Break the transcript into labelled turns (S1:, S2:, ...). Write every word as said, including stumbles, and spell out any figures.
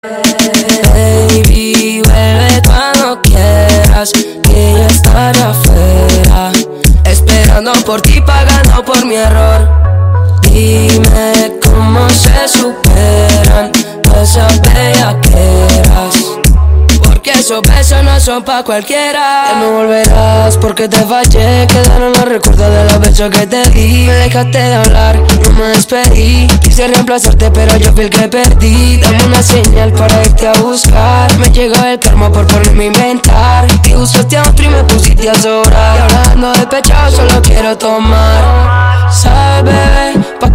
S1: Baby, vuelve cuando quieras, que yo estaré afuera, esperando por ti, pagando por mi error. Dime cómo se superan esas bellaqueras, porque esos besos no son pa' cualquiera. Ya me volverás porque te fallé, quedaron los recuerdos de los besos que te di. Me dejaste de hablar, no me despedí. Quise reemplazarte pero yo fui el que perdí. Dame una señal para irte a buscar. Me llegó el karma por ponerme a inventar. Te usaste a otro y me pusiste a sobrar. Y ahora ando despechado, solo quiero tomar. Sabes, bebé, pa'